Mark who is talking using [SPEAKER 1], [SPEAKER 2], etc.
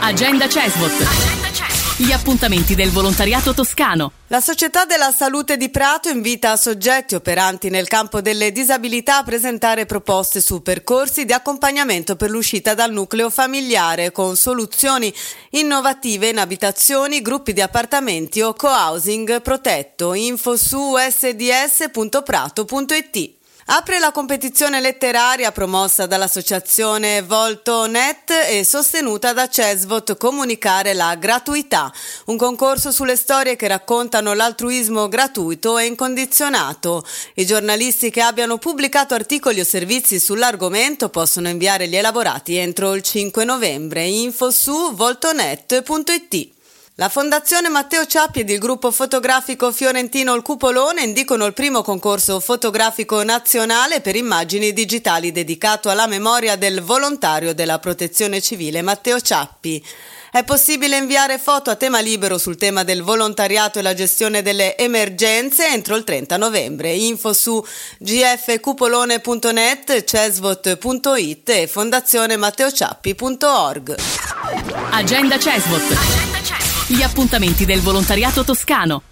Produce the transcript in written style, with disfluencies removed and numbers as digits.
[SPEAKER 1] Agenda CESVOT. Gli appuntamenti del volontariato toscano.
[SPEAKER 2] La Società della Salute di Prato invita soggetti operanti nel campo delle disabilità a presentare proposte su percorsi di accompagnamento per l'uscita dal nucleo familiare con soluzioni innovative in abitazioni, gruppi di appartamenti o co-housing protetto. Info su sds.prato.it. Apre la competizione letteraria promossa dall'associazione Volto.net e sostenuta da CESVOT Comunicare la gratuità, un concorso sulle storie che raccontano l'altruismo gratuito e incondizionato. I giornalisti che abbiano pubblicato articoli o servizi sull'argomento possono inviare gli elaborati entro il 5 novembre. Info su voltonet.it. La Fondazione Matteo Ciappi ed il gruppo fotografico fiorentino Il Cupolone indicano il primo concorso fotografico nazionale per immagini digitali dedicato alla memoria del volontario della Protezione Civile Matteo Ciappi. È possibile inviare foto a tema libero sul tema del volontariato e la gestione delle emergenze entro il 30 novembre. Info su gfcupolone.net, cesvot.it e fondazionematteociappi.org.
[SPEAKER 1] Agenda CESVOT. Gli appuntamenti del volontariato toscano.